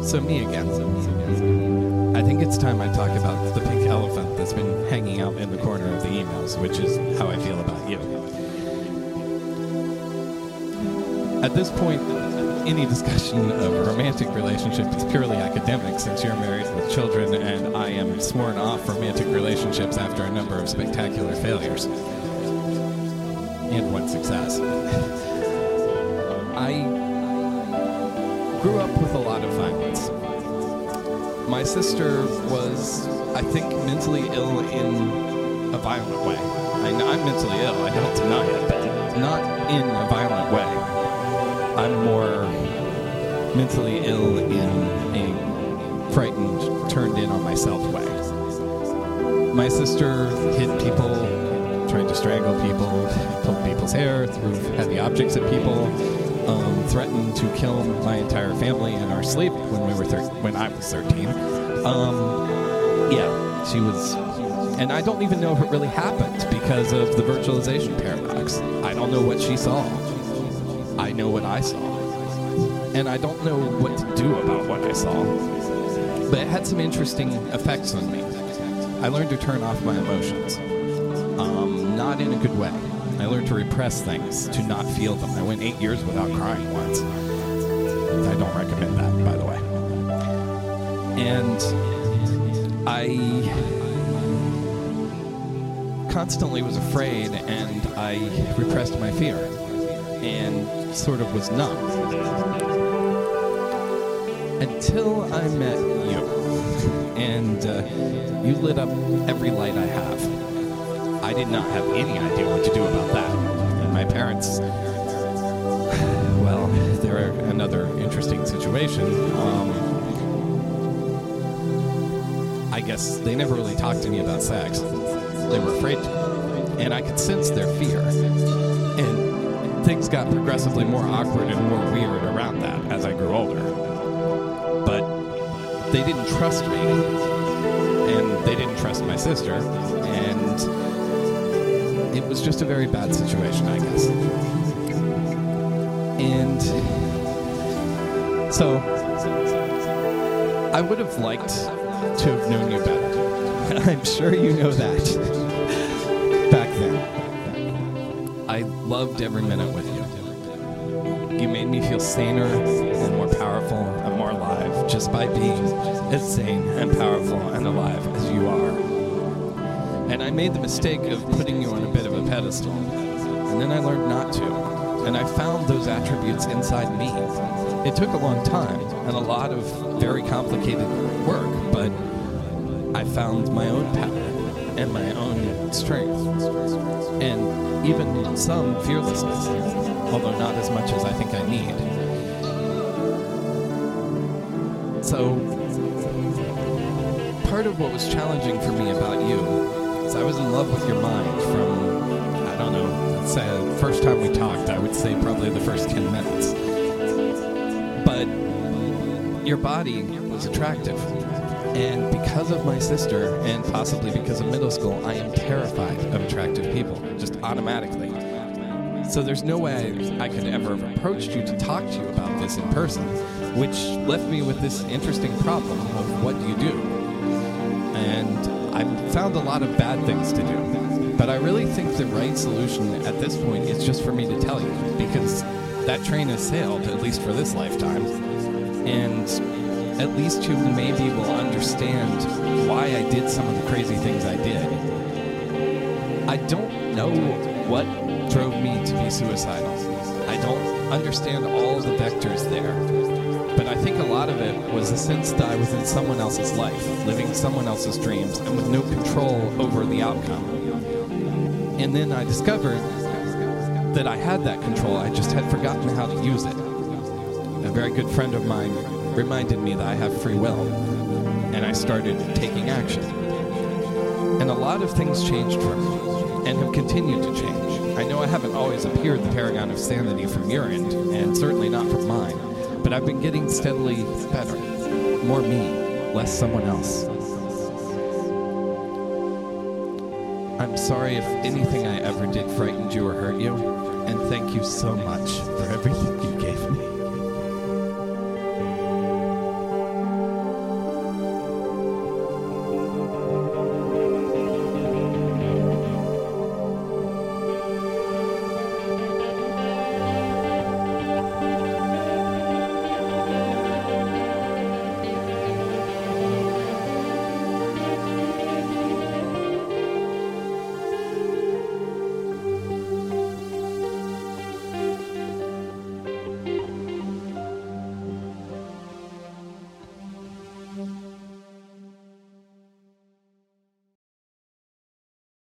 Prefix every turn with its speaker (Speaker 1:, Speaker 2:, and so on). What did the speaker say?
Speaker 1: So me again. I think it's time I talk about the pink elephant that's been hanging out in the corner of the emails, which is how I feel about you. At this point, any discussion of a romantic relationship is purely academic, since you're married with children and I am sworn off romantic relationships after a number of spectacular failures. And one success. I grew up with a lot of violence. My sister was, I think, mentally ill in a violent way. I'm mentally ill, I don't deny it, but not in a violent way. I'm more mentally ill in a frightened, turned in on myself way. My sister hit people, tried to strangle people, pulled people's hair, threw heavy objects at people, threatened to kill my entire family in our sleep when I was 13. Yeah, she was, and I don't even know if it really happened because of the virtualization paradox. I don't know what she saw. I know what I saw. And I don't know what to do about what I saw. But it had some interesting effects on me. I learned to turn off my emotions. Not in a good way. I learned to repress things, to not feel them. I went 8 years without crying once. I don't recommend that, by the way. And I constantly was afraid, and I repressed my fear and sort of was numb. Until I met you, and you lit up every light I have. I did not have any idea what to do about that. And my parents, well, they're another interesting situation. I guess they never really talked to me about sex. They were afraid to. And I could sense their fear. And things got progressively more awkward and more weird around that as I grew older. But they didn't trust me. And they didn't trust my sister. And it was just a very bad situation, I guess. And so I would have liked to have known you better. I'm sure you know that. Back then, I loved every minute with you. You made me feel saner and more powerful and more alive just by being as sane and powerful and alive as you are. And I made the mistake of putting you on a bit of a pedestal. And then I learned not to. And I found those attributes inside me. It took a long time and a lot of very complicated work, but I found my own power and my own strength. And even some fearlessness, although not as much as I think I need. So, part of what was challenging for me about you is I was in love with your mind from, I don't know, let's say the first time we talked, I would say probably the first 10 minutes. But your body was attractive. And because of my sister, and possibly because of middle school, I am terrified of attractive people, just automatically. So there's no way I could ever have approached you to talk to you about this in person, which left me with this interesting problem of what do you do? And I found a lot of bad things to do. But I really think the right solution at this point is just for me to tell you, because that train has sailed, at least for this lifetime. And at least you maybe will understand why I did some of the crazy things I did. I don't know what drove me to be suicidal. I don't understand all the vectors there. But I think a lot of it was the sense that I was in someone else's life, living someone else's dreams, and with no control over the outcome. And then I discovered that I had that control, I just had forgotten how to use it. A very good friend of mine reminded me that I have free will, and I started taking action. And a lot of things changed for me, and have continued to change. I know I haven't always appeared the paragon of sanity from your end, and certainly not from mine, but I've been getting steadily better. More me, less someone else. I'm sorry if anything I ever did frightened you or hurt you, and thank you so much for everything you gave me.